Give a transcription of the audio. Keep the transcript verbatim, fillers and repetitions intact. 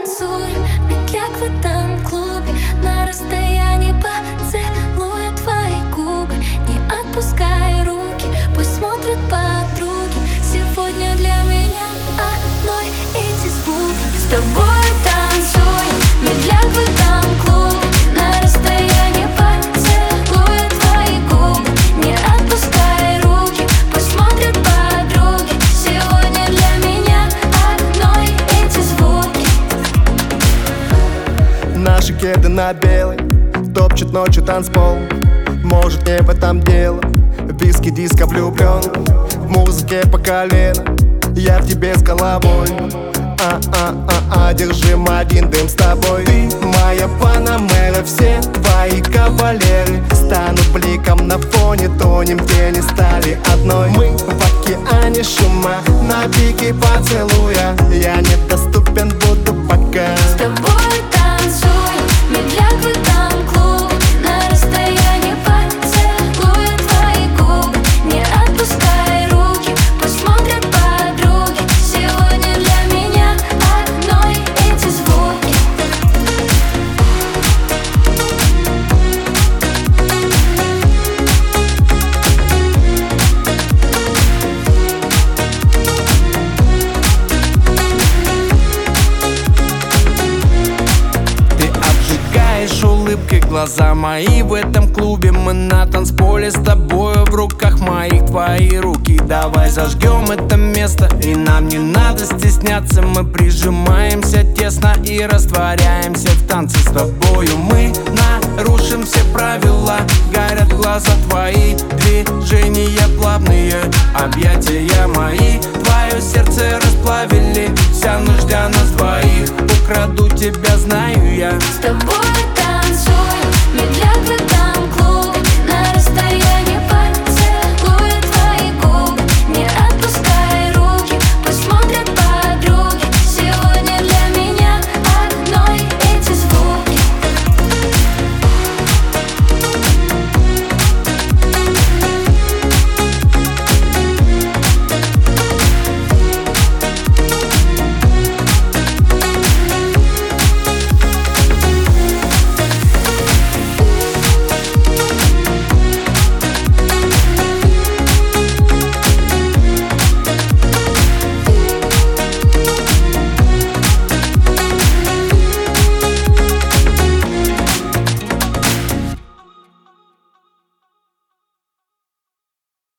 танцуй, медляк в этом клубе. На расстоянии поцелуя твои губы. Не отпускай руки, пусть смотрят подруги. Сегодня для меня одной эти звуки. С тобой танцуй, медляк в этом клубе. На расстоянии поцелуя твои губы. Не отпускай руки, пусть смотрят подруги. Сегодня для меня одной эти звуки. Наши кеды на белый топчет ночью танцпол. Может, не в этом дело. Виски, диско, влюблен в музыке по колено. Я в тебе с головой. А-а-а-а, держим один дым с тобой. Ты моя Панамера, все твои кавалеры станут бликом на фоне, тонем в тени стали одной. Мы в океане шума, на пике поцелуя. Я недоступен буду пока. С тобой танцуй, медляк в этом клубе. На расстоянии поцелуя твои губы. Не отпускай руки, пусть смотрят подруги. Сегодня для меня одной эти звуки. Ты обжигаешь улыбкой глаза мои в этом клубе. Мы на танцполе с тобою, в руках моих твои руки. Давай зажгем это место, и нам не надо стесняться. Мы прижимаемся тесно и растворяемся в танце с тобою. Мы нарушим все правила, горят глаза твои. Движения плавные, объятия мои. Твое сердце расплавили, вся нужда нас двоих. Украду тебя, знаю я. С тобой танцуй, медляк в этом